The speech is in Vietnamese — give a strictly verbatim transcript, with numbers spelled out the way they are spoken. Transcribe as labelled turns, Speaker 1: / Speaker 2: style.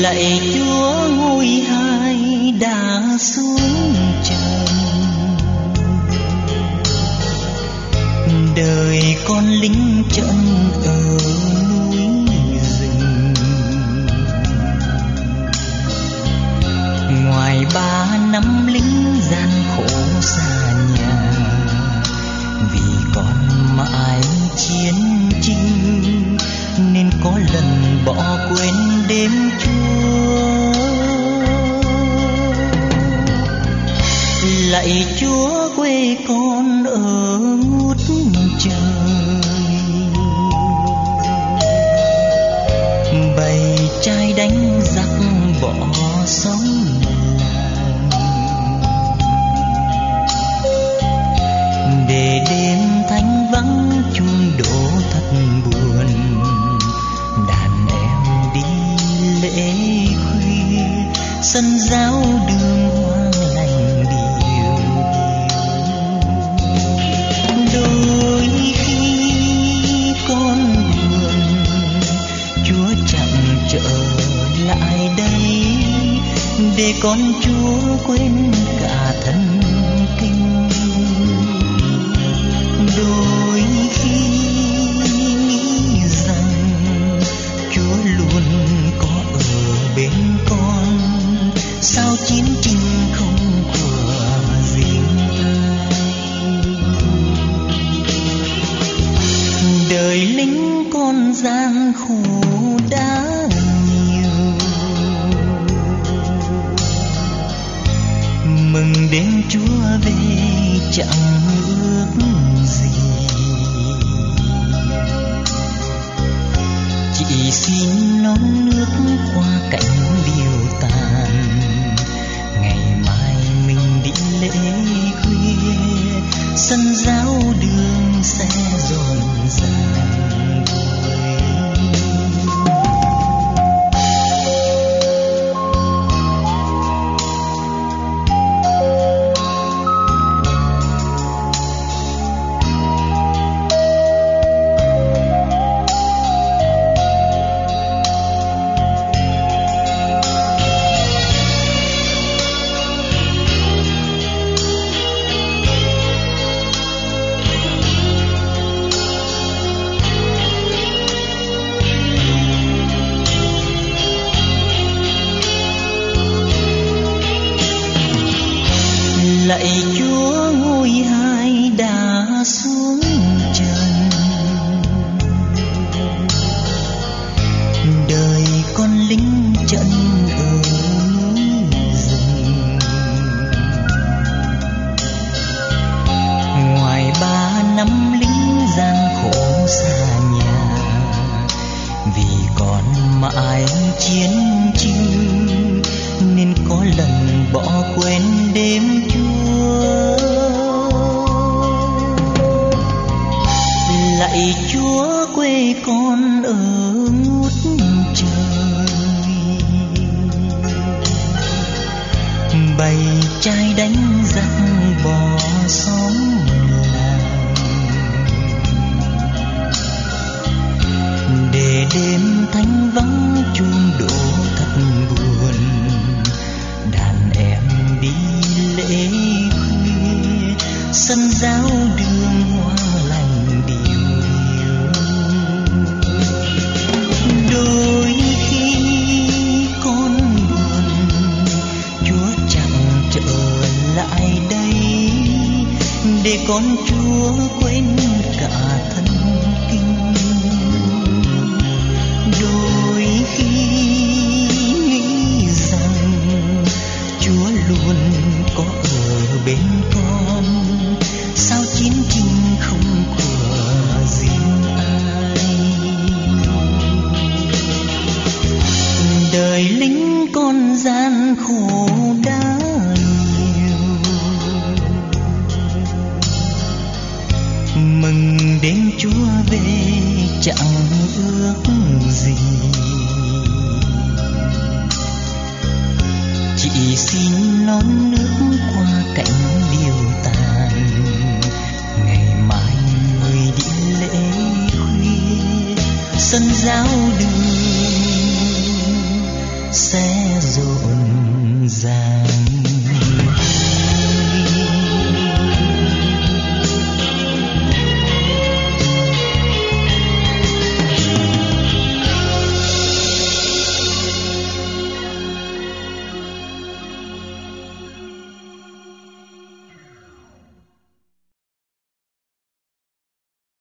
Speaker 1: Lạy Chúa ngôi hai đã xuống trần, đời con lính trận ở núi rừng. Ngoài ba năm lính gian khổ xa nhà, vì con mãi chiến chinh nên có lần bỏ quên đêm Chúa. Lạy Chúa quê con ở ngút trời, bầy trai đánh giặc bỏ sống làng, để đêm thanh vắng chuông đổ thật buồn. Đàn em đi lễ khuya, sân giáo đường hoang lành điều điều. Đôi khi con buồn, Chúa chẳng trở lại đây, để con Chúa quên cả thân kinh. Đôi khi nghĩ rằng Chúa luôn có ở bên con, sao chiến tranh không của riêng ai. Đời lính con gian khổ đã nhiều, mừng đến Chúa về chẳng ước gì. Chỉ xin non nước qua cảnh điều tàn, ngày mai mình đi lễ khuya, sân giáo đường sẽ rộn ràng vui. Lạy Chúa ngôi hai đã xuống trần, đời con lính trận ở núi rừng. Ngoài ba năm lính gian khổ xa nhà, vì còn mãi chiến chinh nên có lần bỏ quên đêm Chúa. Lạy Chúa quê con ở ngút trời, bầy trai đánh giặc bỏ xóm làng, để đêm thanh vắng chuông đổ thật buồn. Đàn em đi lễ khuya, sân giáo đường hoang lành điều điều. Đôi khi con buồn, Chúa chẳng trở lại đây, để con Chúa quên cả thân kinh. Đôi khi nghĩ rằng Chúa luôn có ở bên con, sao chiến tranh không của riêng ai. Đời lính con gian khổ đã nhiều, mừng đến Chúa về chẳng ước gì. Chỉ xin non nước qua cảnh điều tàn, ngày mai người đi lễ khuya, sân giáo đường sẽ rộn ràng.